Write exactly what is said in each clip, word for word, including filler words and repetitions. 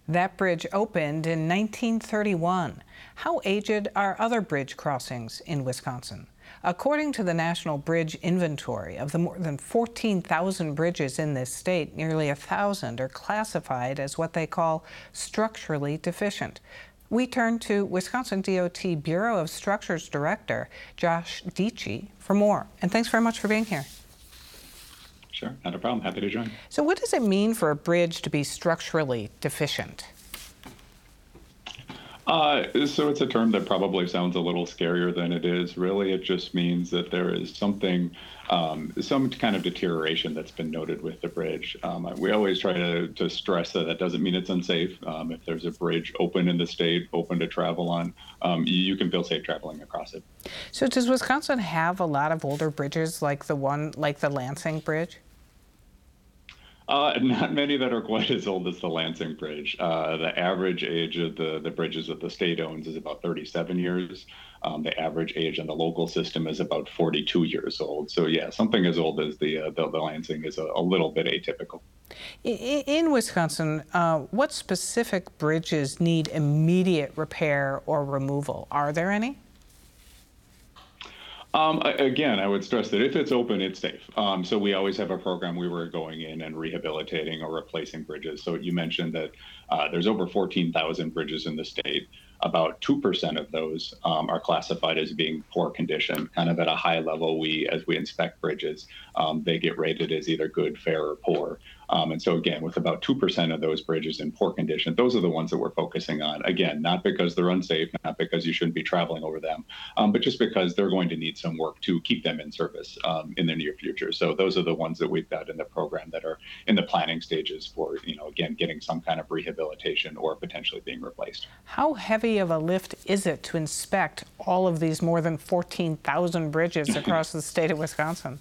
That bridge opened in nineteen thirty-one. How aged are other bridge crossings in Wisconsin? According to the National Bridge Inventory, of the more than fourteen thousand bridges in this state, nearly one thousand are classified as what they call structurally deficient. We turn to Wisconsin D O T Bureau of Structures Director Josh Dietschy for more. And thanks very much for being here. Sure, not a problem. Happy to join. So what does it mean for a bridge to be structurally deficient? Uh, so it's a term that probably sounds a little scarier than it is. Really, it just means that there is something, um, some kind of deterioration that's been noted with the bridge. Um, we always try to, to stress that that doesn't mean it's unsafe. Um, if there's a bridge open in the state, open to travel on, um, you, you can feel safe traveling across it. So does Wisconsin have a lot of older bridges like the one, like the Lansing Bridge? Uh, not many that are quite as old as the Lansing Bridge. Uh, the average age of the, the bridges that the state owns is about thirty-seven years. Um, the average age in the local system is about forty-two years old. So yeah, something as old as the, uh, the, the Lansing is a, a little bit atypical. In, in Wisconsin, uh, what specific bridges need immediate repair or removal? Are there any? Um, again, I would stress that if it's open, it's safe. Um, so we always have a program we were going in and rehabilitating or replacing bridges. So you mentioned that uh, there's over fourteen thousand bridges in the state. About two percent of those um, are classified as being poor condition. Kind of at a high level, we, as we inspect bridges, um, they get rated as either good, fair, or poor. Um, and so again, with about two percent of those bridges in poor condition, those are the ones that we're focusing on. Again, not because they're unsafe, not because you shouldn't be traveling over them, um, but just because they're going to need some work to keep them in service um, in the near future. So those are the ones that we've got in the program that are in the planning stages for, you know, again, getting some kind of rehabilitation or potentially being replaced. How heavy of a lift is it to inspect all of these more than fourteen thousand bridges across the state of Wisconsin?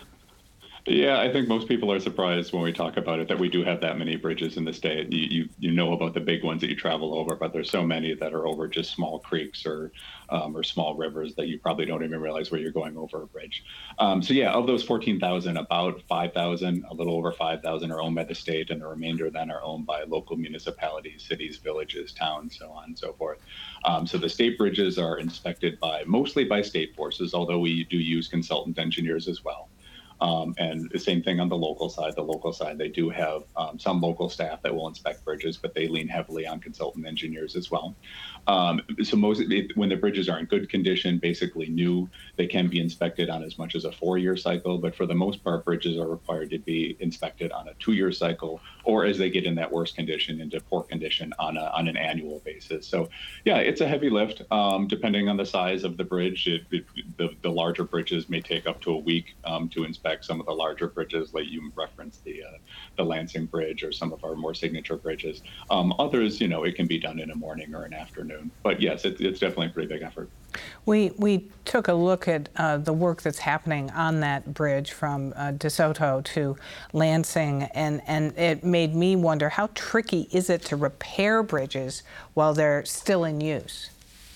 Yeah, I think most people are surprised when we talk about it that we do have that many bridges in the state. You, you you know about the big ones that you travel over, but there's so many that are over just small creeks or um, or small rivers that you probably don't even realize where you're going over a bridge. Um, so yeah, of those fourteen thousand, about five thousand, a little over five thousand are owned by the state, and the remainder then are owned by local municipalities, cities, villages, towns, so on and so forth. Um, so the state bridges are inspected by mostly by state forces, although we do use consultant engineers as well. Um, and the same thing on the local side. The local side, they do have um, some local staff that will inspect bridges, but they lean heavily on consultant engineers as well. Um, so most when the bridges are in good condition, basically new, they can be inspected on as much as a four-year cycle. But for the most part, bridges are required to be inspected on a two-year cycle, or as they get in that worse condition, into poor condition on a, on an annual basis. So yeah, it's a heavy lift. Um, depending on the size of the bridge, it, it, the, the larger bridges may take up to a week um, to inspect. Some of the larger bridges, like you referenced the uh, the Lansing Bridge or some of our more signature bridges. Um, others, you know, it can be done in a morning or an afternoon. But yes, it, it's definitely a pretty big effort. We we took a look at uh, the work that's happening on that bridge from uh, DeSoto to Lansing, and, and it made me wonder, how tricky is it to repair bridges while they're still in use?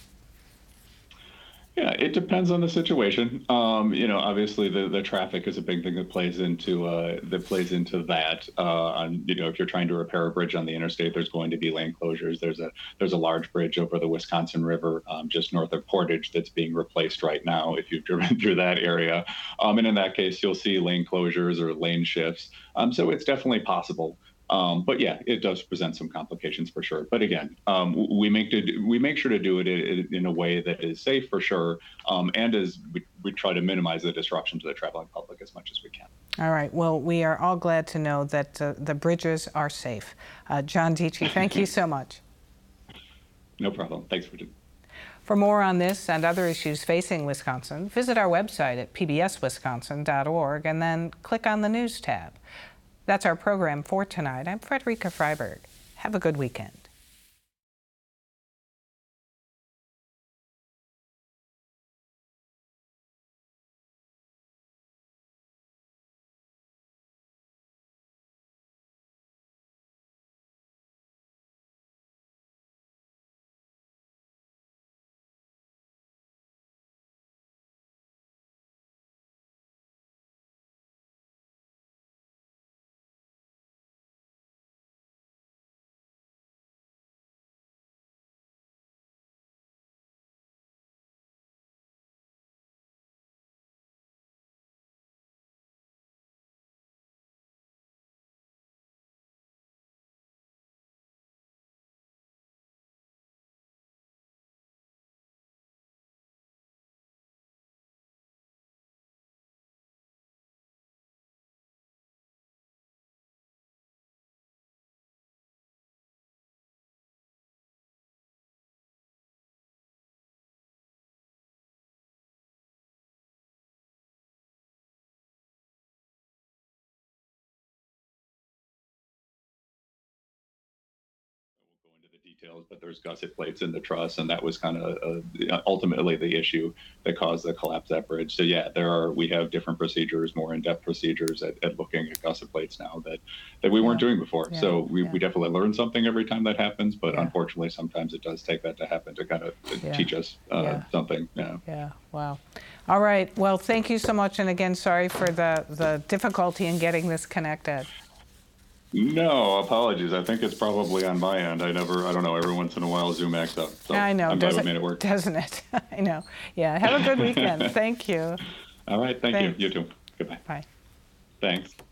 Yeah, it depends on the situation. Um, you know, obviously the, the traffic is a big thing that plays into uh, that plays into that. Uh, on you know, if you're trying to repair a bridge on the interstate, there's going to be lane closures. There's a there's a large bridge over the Wisconsin River um, just north of Portage that's being replaced right now. If you've driven through that area, um, and in that case, you'll see lane closures or lane shifts. Um, so it's definitely possible. Um, but yeah, it does present some complications for sure. But again, um, we make to, we make sure to do it in, in a way that is safe for sure, um, and as we, we try to minimize the disruption to the traveling public as much as we can. All right. Well, we are all glad to know that uh, the bridges are safe. Uh, John Dietschy, thank you so much. No problem. Thanks for. For more on this and other issues facing Wisconsin, visit our website at p b s wisconsin dot org and then click on the News tab. That's our program for tonight. I'm Frederica Freiberg. Have a good weekend. details, but there's gusset plates in the truss, and that was kind of uh, ultimately the issue that caused the collapse of that bridge. So yeah, there are we have different procedures, more in-depth procedures at, at looking at gusset plates now that that we weren't Yeah. doing before. Yeah. So we, Yeah. we definitely learn something every time that happens, but Yeah. unfortunately, sometimes it does take that to happen to kind of Yeah. teach us uh, Yeah. something. Yeah. Yeah, wow. All right, well, thank you so much, and again, sorry for the, the difficulty in getting this connected. No, apologies. I think it's probably on my end. I never, I don't know, every once in a while Zoom acts up. So I know, I'm glad we doesn't, made it work. doesn't it? I know. Yeah, have a good weekend. Thank you. All right, thank Thanks. you. You too. Goodbye. Bye. Thanks.